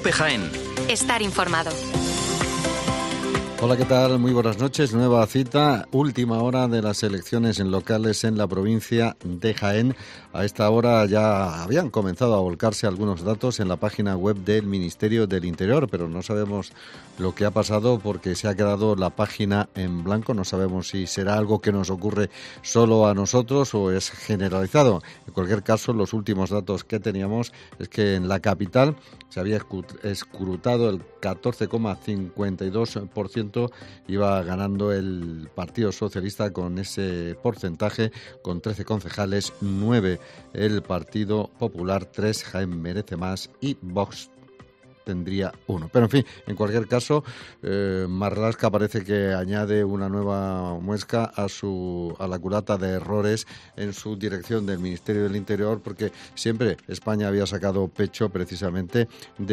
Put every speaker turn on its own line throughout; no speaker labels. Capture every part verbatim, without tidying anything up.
COPE Jaén.
Estar informado.
Hola, ¿qué tal? Muy buenas noches. Nueva cita, última hora de las elecciones en locales en la provincia de Jaén. A esta hora ya habían comenzado a volcarse algunos datos en la página web del Ministerio del Interior, pero no sabemos lo que ha pasado porque se ha quedado la página en blanco. No sabemos si será algo que nos ocurre solo a nosotros o es generalizado. En cualquier caso, los últimos datos que teníamos es que en la capital se había escrutado el catorce coma cincuenta y dos por ciento, iba ganando el Partido Socialista con ese porcentaje, con trece concejales, nueve el Partido Popular, tres Jaén Merece Más y Vox tendría uno. Pero en fin, en cualquier caso, eh, Marlaska parece que añade una nueva muesca a su a la culata de errores en su dirección del Ministerio del Interior, porque siempre España había sacado pecho precisamente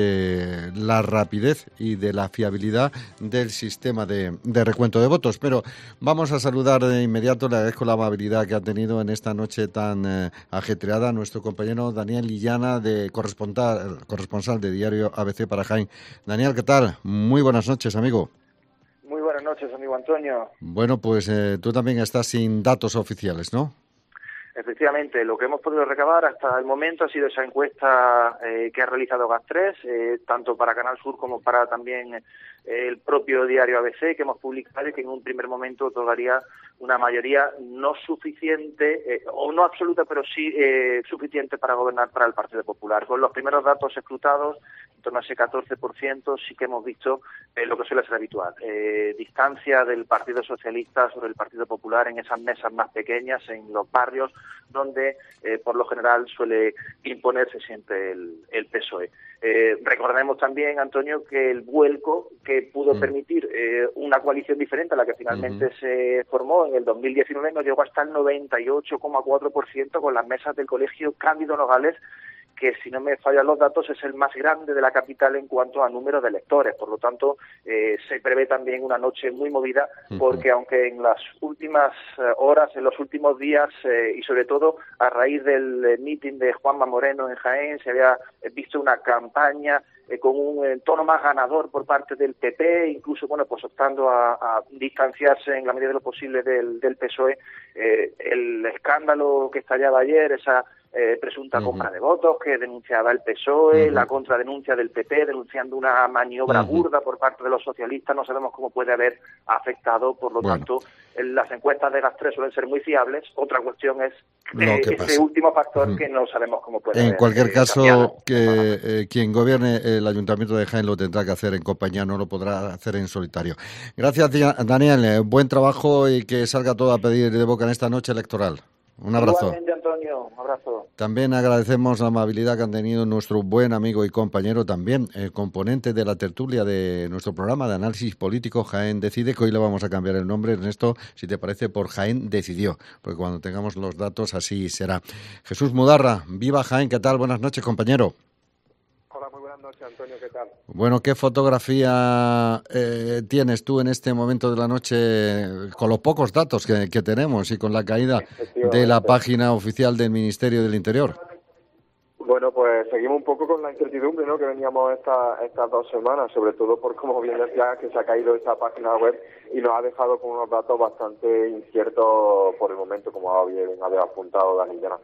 de la rapidez y de la fiabilidad del sistema de, de recuento de votos. Pero vamos a saludar de inmediato, le agradezco la amabilidad que ha tenido en esta noche tan eh, ajetreada a nuestro compañero Daniel Illana, de corresponsal, corresponsal de Diario A B C para Jaén. Daniel, ¿qué tal? Muy buenas noches, amigo.
Muy buenas noches, amigo Antonio.
Bueno, pues eh, tú también estás sin datos oficiales, ¿no?
Efectivamente, lo que hemos podido recabar hasta el momento ha sido esa encuesta eh, que ha realizado GAS tres, eh, tanto para Canal Sur como para también eh, el propio diario A B C, que hemos publicado y que en un primer momento otorgaría una mayoría no suficiente, eh, o no absoluta, pero sí eh, suficiente para gobernar para el Partido Popular. Con los primeros datos escrutados, en torno a ese catorce por ciento, sí que hemos visto eh, lo que suele ser habitual. Eh, distancia del Partido Socialista sobre el Partido Popular en esas mesas más pequeñas, en los barrios, donde eh, por lo general suele imponerse siempre el, el P S O E. Eh, recordemos también, Antonio, que el vuelco que pudo mm. permitir eh, una coalición diferente a la que finalmente mm-hmm. se formó en el dos mil diecinueve nos llegó hasta el noventa y ocho coma cuatro por ciento con las mesas del Colegio Cándido Nogales, que si no me fallan los datos es el más grande de la capital en cuanto a número de electores. Por lo tanto, eh, se prevé también una noche muy movida, porque uh-huh. aunque en las últimas eh, horas, en los últimos días, eh, y sobre todo a raíz del eh, meeting de Juanma Moreno en Jaén, se había visto una campaña eh, con un eh, tono más ganador por parte del P P, incluso bueno pues optando a, a distanciarse en la medida de lo posible del, del P S O E. Eh, el escándalo que estallaba ayer, esa Eh, presunta uh-huh. compra de votos que denunciaba el P S O E, uh-huh. la contradenuncia del P P denunciando una maniobra uh-huh. burda por parte de los socialistas, no sabemos cómo puede haber afectado, por lo bueno. tanto las encuestas de GAS tres suelen ser muy fiables. Otra cuestión es eh, ese pasa. último factor uh-huh. que no sabemos cómo puede
en
haber. En
cualquier
eh,
caso,
cambiado.
que eh, quien gobierne el Ayuntamiento de Jaén lo tendrá que hacer en compañía, no lo podrá hacer en solitario. Gracias, Daniel, eh, buen trabajo y que salga todo a pedir de boca en esta noche electoral. Un abrazo.
Igualmente, Antonio, un abrazo.
También agradecemos la amabilidad que han tenido nuestro buen amigo y compañero también, el componente de la tertulia de nuestro programa de análisis político Jaén Decide, que hoy le vamos a cambiar el nombre, Ernesto, si te parece, por Jaén Decidió, porque cuando tengamos los datos así será. Jesús Mudarra, viva Jaén, ¿qué tal? Buenas noches, compañero.
Hola, muy buenas noches, Antonio, ¿qué tal?
Bueno, ¿qué fotografía eh, tienes tú en este momento de la noche con los pocos datos que, que tenemos y con la caída de la página oficial del Ministerio del Interior?
Bueno, pues seguimos un poco con la incertidumbre, ¿no?, que veníamos esta, estas dos semanas, sobre todo por, como bien decía, que se ha caído esa página web y nos ha dejado con unos datos bastante inciertos por el momento, como bien había apuntado Dani Llana.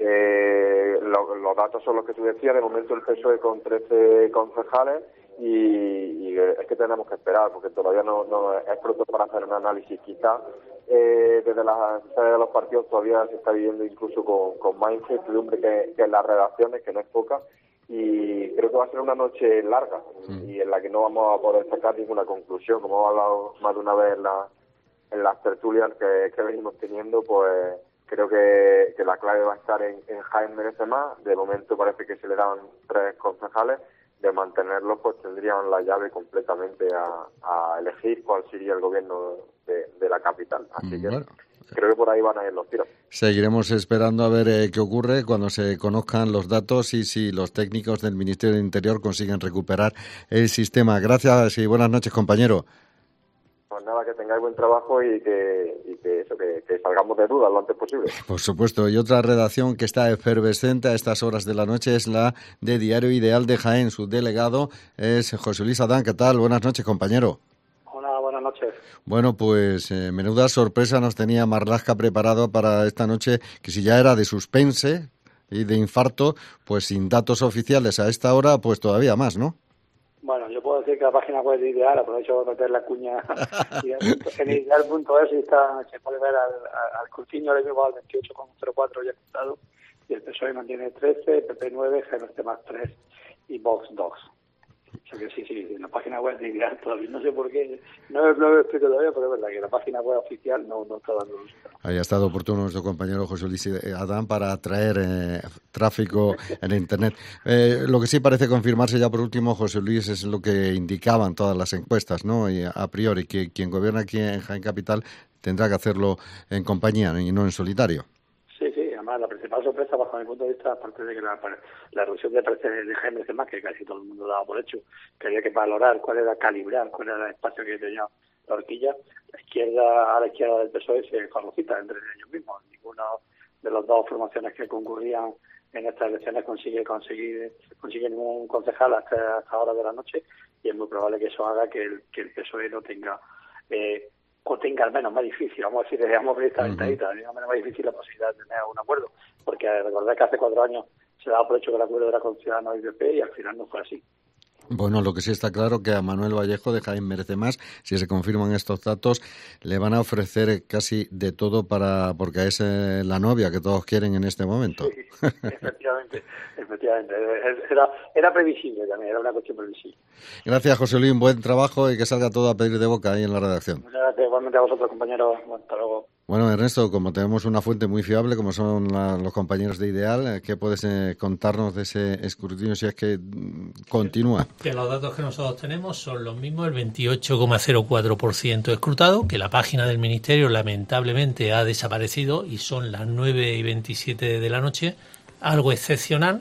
Eh, lo, los datos son los que tú decías. De momento el P S O E con trece concejales y, y es que tenemos que esperar porque todavía no, no es pronto para hacer un análisis. Quizá eh, desde las sedes de los partidos todavía se está viviendo incluso con, con más incertidumbre que, que en las redacciones, que no es poca, y creo que va a ser una noche larga sí. y en la que no vamos a poder sacar ninguna conclusión. Como hemos hablado más de una vez en, la, en las tertulias que, que venimos teniendo, pues creo que, que la clave va a estar en, en Jaén Merece Más. De momento parece que se le dan tres concejales. De mantenerlos, pues tendrían la llave completamente a, a elegir cuál sería el gobierno de, de la capital. Así que bueno, creo que por ahí van a ir los tiros.
Seguiremos esperando a ver eh, qué ocurre cuando se conozcan los datos y si los técnicos del Ministerio del Interior consiguen recuperar el sistema. Gracias y buenas noches, compañero.
Pues nada, que tengan tengáis buen trabajo y que, y que eso, que, que salgamos de dudas lo antes posible.
Por supuesto, y otra redacción que está efervescente a estas horas de la noche es la de Diario Ideal de Jaén. Su delegado es José Luis Adán. ¿Qué tal? Buenas noches, compañero.
Hola, buenas noches.
Bueno, pues eh, menuda sorpresa nos tenía Marlaska preparado para esta noche, que si ya era de suspense y de infarto, pues sin datos oficiales a esta hora, pues todavía más, ¿no?
Bueno, yo puedo decir que la página web de Ideal, aprovecho de meter la cuña en ideal punto es y está, se puede ver al, al Curtiño le llevo al veintiocho coma cero cuatro ya contado, y el P S O E mantiene trece, P P nueve, G N C más tres y Vox dos. O sea que sí, sí, en la página web de Ideal todavía, no sé por qué, no, no lo explico todavía, pero es verdad que la página web oficial no, no está dando luz.
Ahí ha estado oportuno nuestro compañero José Luis Adán para traer eh, tráfico en Internet. Eh, lo que sí parece confirmarse ya por último, José Luis, es lo que indicaban todas las encuestas, ¿no? Y a priori, que quien gobierna aquí en Jaén Capital tendrá que hacerlo en compañía y no en solitario.
Sí, sí, además la principal sorpresa bajo mi punto de vista, aparte de que la, la reducción de precios de G M C más, que casi todo el mundo daba por hecho, que había que valorar cuál era, calibrar cuál era el espacio que tenía la horquilla, la izquierda a la izquierda del P S O E se fagocita entre ellos mismos. Ninguno de las dos formaciones que concurrían en estas elecciones consigue conseguir consigue ningún concejal hasta, hasta horas de la noche, y es muy probable que eso haga que el, que el P S O E no tenga... Eh, o tenga al menos más difícil, vamos a decir, digamos, directamente ahí, al menos más difícil la posibilidad de tener un acuerdo, porque recordad que hace cuatro años se daba por hecho que el acuerdo era con Ciudadanos y P P y al final no fue así.
Bueno, lo que sí está claro que a Manuel Vallejo de Jaén Merece Más, si se confirman estos datos, le van a ofrecer casi de todo para porque es eh, la novia que todos quieren en este momento.
Sí, efectivamente, efectivamente. Era, era previsible también, era una cuestión previsible.
Gracias, José Luis, buen trabajo y que salga todo a pedir de boca ahí en la redacción.
Muchas gracias, igualmente a vosotros, compañeros. Bueno, hasta luego.
Bueno, Ernesto, como tenemos una fuente muy fiable, como son la, los compañeros de Ideal, ¿qué puedes eh, contarnos de ese escrutinio si es que mm, continúa?
Que los datos que nosotros tenemos son los mismos, el veintiocho coma cero cuatro por ciento escrutado, que la página del Ministerio lamentablemente ha desaparecido y son las nueve y veintisiete de la noche, algo excepcional.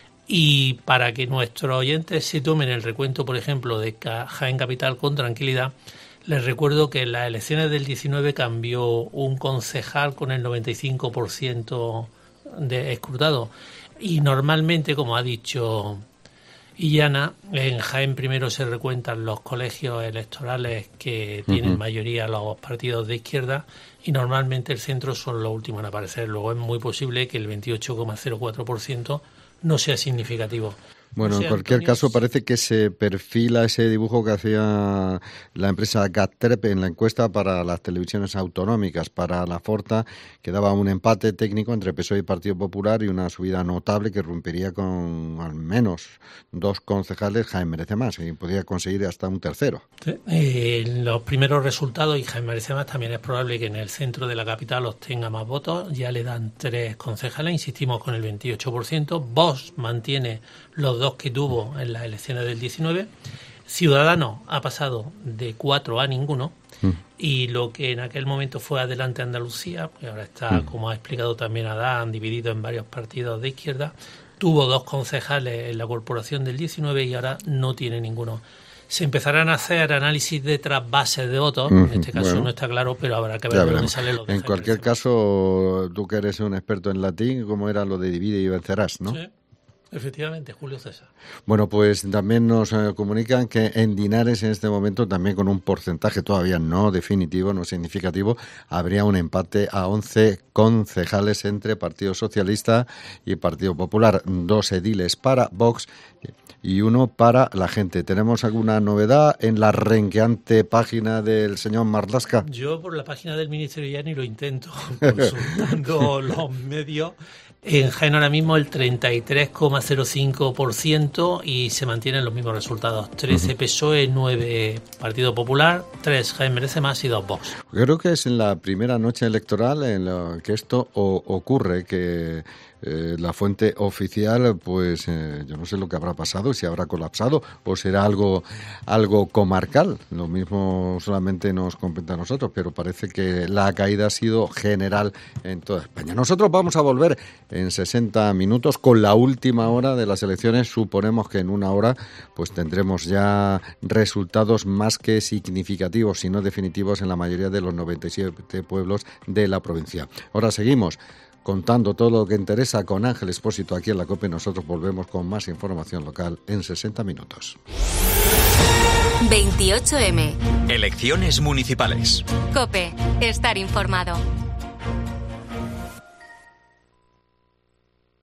Y para que nuestros oyentes se tomen el recuento, por ejemplo, de Jaén Capital con tranquilidad, les recuerdo que en las elecciones del diecinueve cambió un concejal con el noventa y cinco por ciento de escrutado. Y normalmente, como ha dicho Illana, en Jaén primero se recuentan los colegios electorales que tienen uh-huh. mayoría los partidos de izquierda y normalmente el centro son los últimos en aparecer. Luego es muy posible que el veintiocho coma cero cuatro por ciento no sea significativo.
Bueno, en cualquier caso parece que se perfila ese dibujo que hacía la empresa Gatrep en la encuesta para las televisiones autonómicas, para la Forta, que daba un empate técnico entre P S O E y Partido Popular y una subida notable que rompería con al menos dos concejales. Jaén Merece Más y podría conseguir hasta un tercero.
Sí. Eh, los primeros resultados, y Jaén Merece Más también es probable que en el centro de la capital obtenga más votos, ya le dan tres concejales, insistimos con el veintiocho por ciento. Vox mantiene los dos que tuvo en las elecciones del diecinueve. Ciudadanos ha pasado de cuatro a ninguno mm. y lo que en aquel momento fue Adelante Andalucía, pues ahora está, mm. como ha explicado también Adán, dividido en varios partidos de izquierda, tuvo dos concejales en la corporación del diecinueve y ahora no tiene ninguno. Se empezarán a hacer análisis de trasvases de votos, mm, en este caso bueno, no está claro, pero habrá que ver de dónde salen los.
En cualquier caso, tú que eres un experto en latín, ¿cómo era lo de divide y vencerás, no?
Sí. Efectivamente, Julio César.
Bueno, pues también nos eh, comunican que en Linares en este momento, también con un porcentaje todavía no definitivo, no significativo, habría un empate a once concejales entre Partido Socialista y Partido Popular. Dos ediles para Vox y uno para la gente. ¿Tenemos alguna novedad en la renqueante página del señor Marlaska?
Yo por la página del Ministerio ya ni lo intento, consultando los medios. En Jaén ahora mismo el treinta y tres coma cero cinco por ciento y se mantienen los mismos resultados. trece uh-huh. P S O E, nueve Partido Popular, tres Jaén Merece Más y dos Vox.
Creo que es en la primera noche electoral en lo que esto o, ocurre, que eh, la fuente oficial, pues eh, yo no sé lo que habrá pasado, si habrá colapsado o será algo, algo comarcal. Lo mismo solamente nos compete a nosotros, pero parece que la caída ha sido general en toda España. Nosotros vamos a volver en sesenta minutos con la última hora de las elecciones. Suponemos que en una hora pues tendremos ya resultados más que significativos, si no definitivos, en la mayoría de los noventa y siete pueblos de la provincia. Ahora seguimos contando todo lo que interesa con Ángel Expósito aquí en la COPE. Nosotros volvemos con más información local en sesenta minutos.
veintiocho eme.
Elecciones municipales.
COPE. Estar informado.